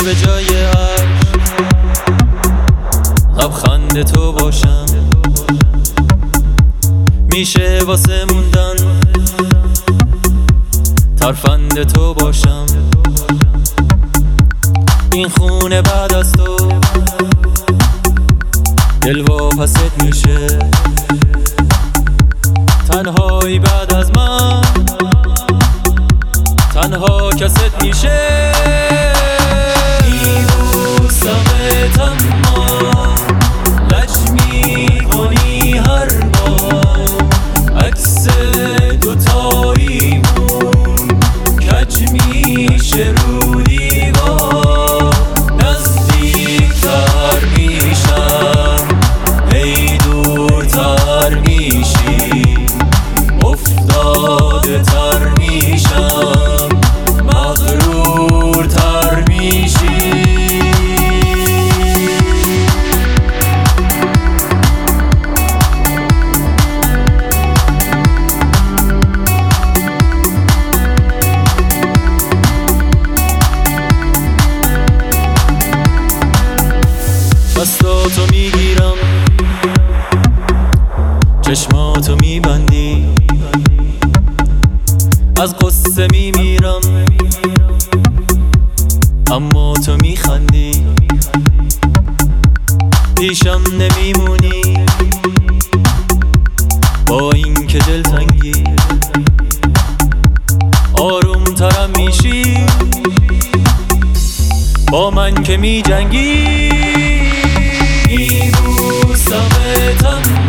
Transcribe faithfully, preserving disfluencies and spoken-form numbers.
به جای عشق لبخند تو باشم، میشه واسه موندن ترفند تو باشم. این خونه بعد از تو دل واپست میشه، تنهایی بعد از من تنها کست میشه. میبوسمت اما لج میکنی هر بار، عکس دوتاییمون کج میشه رو دیوار. نزدیکتر میشم هی دورتر میشی، افتاده تر میشم مغرورتر میشی. دستاتو میگیرم چشماتو میبندی، از قصه میمیرم اما تو میخندی. پیشم نمیمونی با این که دلتنگی، آروم ترم میشی با من که میجنگی. میبوسمت